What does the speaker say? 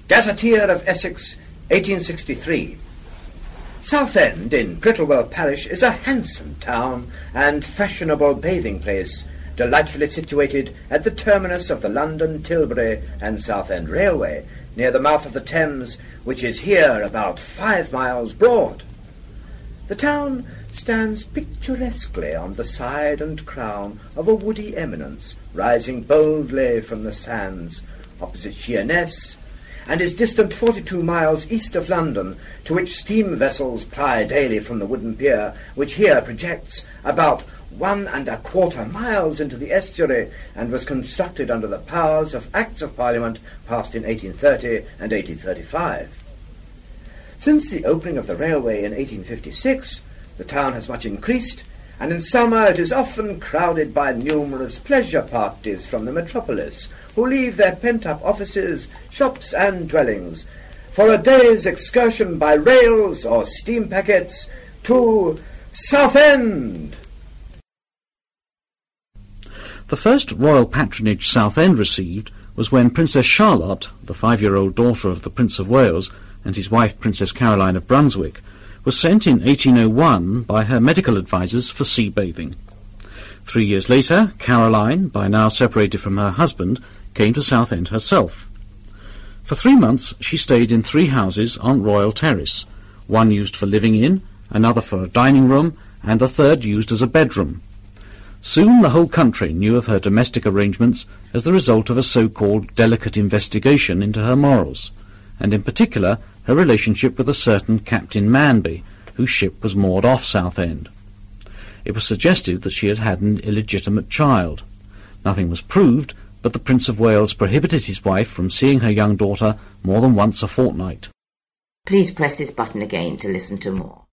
Gazetteer of Essex, 1863. Southend in Prittlewell parish is a handsome town and fashionable bathing place, delightfully situated at the terminus of the London, Tilbury and Southend Railway, near the mouth of the Thames, which is here about 5 miles broad. The town stands picturesquely on the side and crown of a woody eminence, rising boldly from the sands opposite Sheerness, and is distant 42 miles east of London, to which steam vessels ply daily from the wooden pier, which here projects about 1¼ miles into the estuary, and was constructed under the powers of Acts of Parliament passed in 1830 and 1835. Since the opening of the railway in 1856, the town has much increased, and in summer it is often crowded by numerous pleasure parties from the metropolis, who leave their pent-up offices, shops and dwellings for a day's excursion by rails or steam packets to Southend. The first royal patronage Southend received was when Princess Charlotte, the 5-year-old daughter of the Prince of Wales, and his wife Princess Caroline of Brunswick, was sent in 1801 by her medical advisers for sea bathing. 3 years later, Caroline, by now separated from her husband, came to Southend herself. For 3 months she stayed in 3 houses on Royal Terrace, one used for living in, another for a dining room, and a third used as a bedroom. Soon the whole country knew of her domestic arrangements as the result of a so-called delicate investigation into her morals, and in particular her relationship with a certain Captain Manby, whose ship was moored off Southend. It was suggested that she had had an illegitimate child. Nothing was proved, but the Prince of Wales prohibited his wife from seeing her young daughter more than once a fortnight. Please press this button again to listen to more.